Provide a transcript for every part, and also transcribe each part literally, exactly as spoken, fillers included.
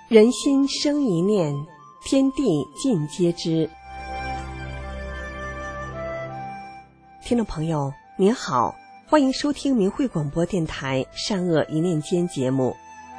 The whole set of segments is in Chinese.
人心生一念，天地尽皆知。听众朋友您好，欢迎收听明慧广播电台善恶一念间节目。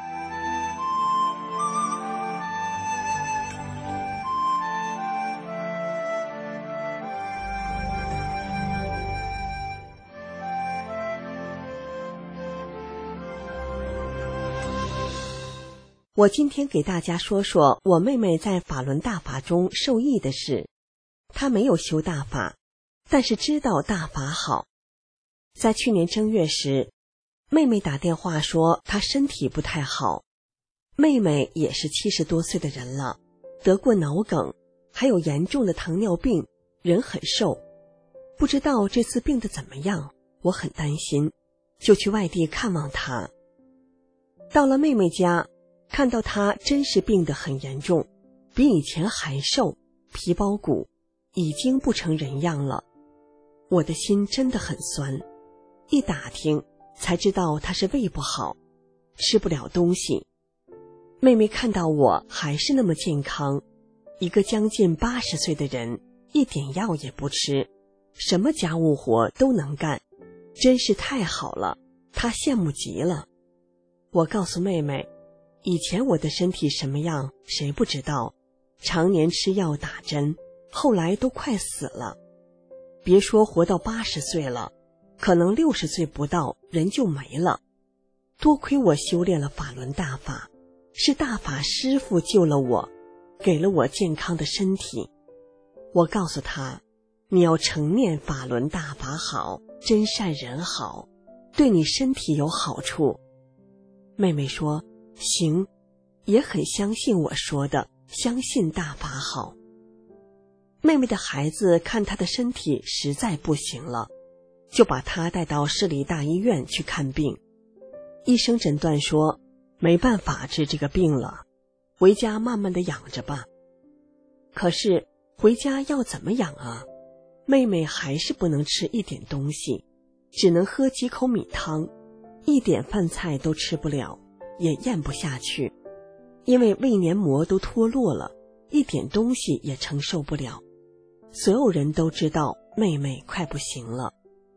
我今天给大家说说我妹妹在法轮大法中受益的事。她没有修大法，但是知道大法好。在去年正月时，妹妹打电话说她身体不太好。妹妹也是七十多岁的人了，得过脑梗，还有严重的糖尿病，人很瘦。不知道这次病得怎么样，我很担心，就去外地看望她。到了妹妹家，看到她真是病得很严重，比以前还瘦，皮包骨，已经不成人样了。我的心真的很酸，一打听才知道她是胃不好，吃不了东西。妹妹看到我还是那么健康，一个将近八十岁的人，一点药也不吃，什么家务活都能干，真是太好了，她羡慕极了。我告诉妹妹，以前我的身体什么样谁不知道，常年吃药打针，后来都快死了。别说活到八十岁了，可能六十岁不到人就没了。多亏我修炼了法轮大法，是大法师父救了我，给了我健康的身体。我告诉他，你要承念法轮大法好，真善人好，对你身体有好处。妹妹说行，也很相信我说的，相信大法好。妹妹的孩子看她的身体实在不行了，就把她带到市里大医院去看病。医生诊断说没办法治这个病了，回家慢慢的养着吧。可是回家要怎么养啊？妹妹还是不能吃一点东西，只能喝几口米汤，一点饭菜都吃不了，也咽不下去，因为胃黏膜都脱落了，一点东西也承受不了。所有人都知道妹妹快不行了。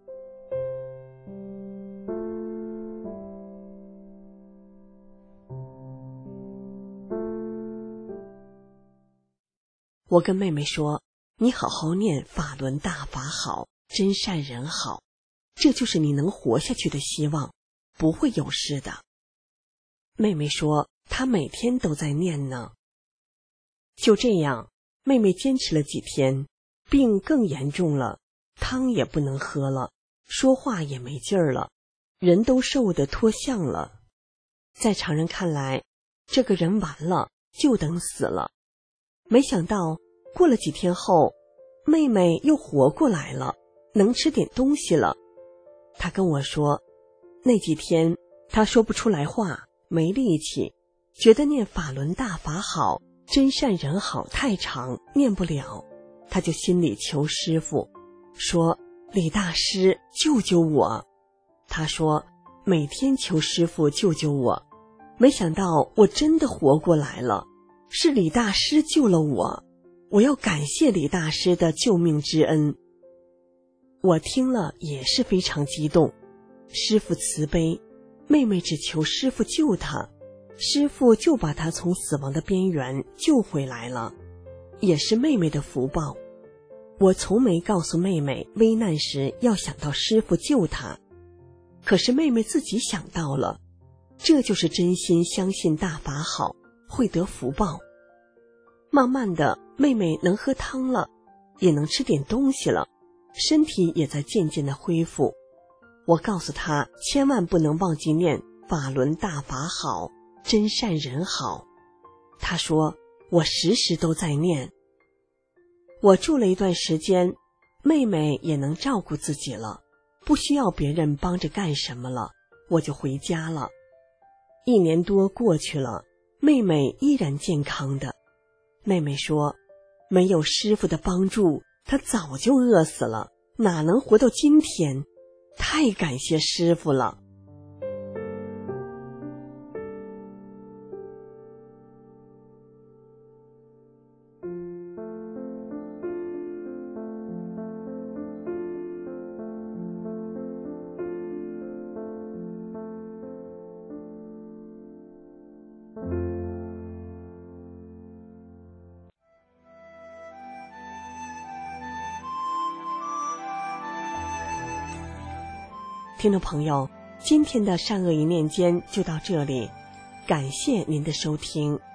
我跟妹妹说，你好好念法轮大法好，真善人好，这就是你能活下去的希望，不会有事的。妹妹说她每天都在念呢。就这样，妹妹坚持了几天，病更严重了，汤也不能喝了，说话也没劲儿了，人都瘦得脱相了。在常人看来，这个人完了，就等死了。没想到过了几天后，妹妹又活过来了，能吃点东西了。她跟我说，那几天她说不出来话，没力气，觉得念法轮大法好，真善人好太长，念不了。她就心里求师父，说李大师救救我。她说每天求师父救救我，没想到我真的活过来了，是李大师救了我，我要感谢李大师的救命之恩。我听了也是非常激动，师父慈悲，妹妹只求师父救她，师父就把她从死亡的边缘救回来了，也是妹妹的福报。我从没告诉妹妹危难时要想到师父救她，可是妹妹自己想到了，这就是真心相信大法好，会得福报。慢慢的，妹妹能喝汤了，也能吃点东西了，身体也在渐渐的恢复。我告诉她千万不能忘记念法轮大法好，真善人好。她说我时时都在念。我住了一段时间，妹妹也能照顾自己了，不需要别人帮着干什么了，我就回家了。一年多过去了，妹妹依然健康的。妹妹说，没有师父的帮助，她早就饿死了，哪能活到今天，太感谢师父了。 听众朋友，今天的善恶一念间就到这里，感谢您的收听。